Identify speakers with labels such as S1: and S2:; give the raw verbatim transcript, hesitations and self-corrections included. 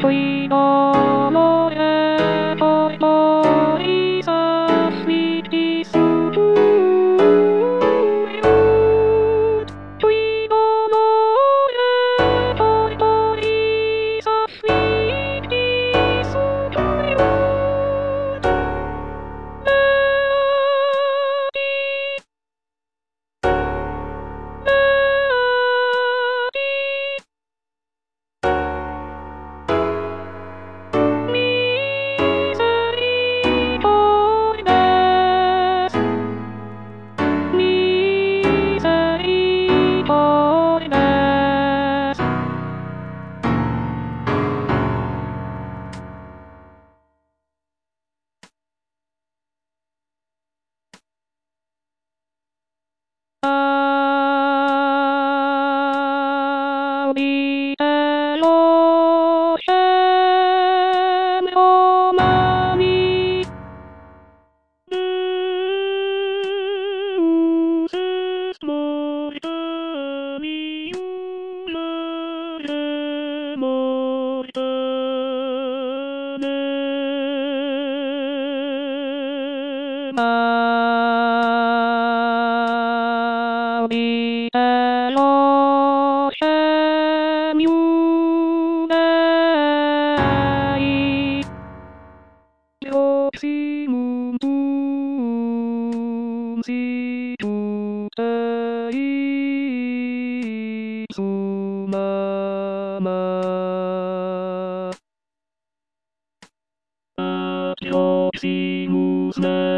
S1: We all know that boy, boy is a sweetie suit. We all know that boy, boy is a sweetie suit. I'll be the ocean, oh mommy. Mm, this boy, mommy, you love him, oh, him. I'll be the ocean, you and I. Yosi mumpung si tutai sumama. Yosi musna